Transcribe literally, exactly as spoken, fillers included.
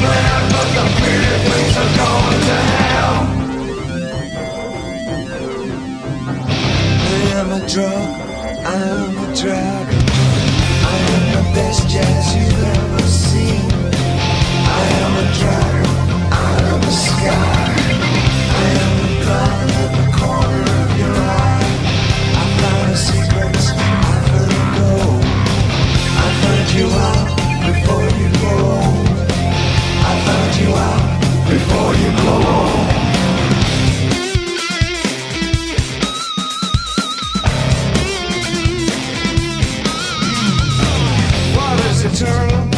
glad, but the pretty things are going to hell. I am a drug, I am a dragon. I am the best jazz you've ever seen. I am a dragon out of the sky. I am the blind at the corner of your eye. I found a secret, I let it go. I found you out before you go. I found you out before you go. What is eternal?